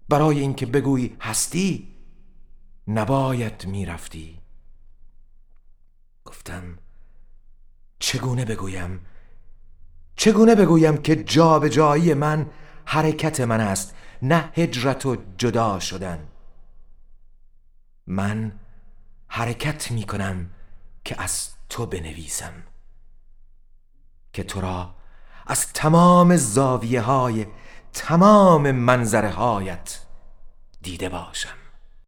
برای اینکه بگویی هستی نباید میرفتی. گفتم چگونه بگویم که جابجایی من حرکت من است، نه هجرت و جدا شدن. من حرکت می کنم که از تو بنویسم، که تو را از تمام زاویه های تمام منظره هایت دیده باشم.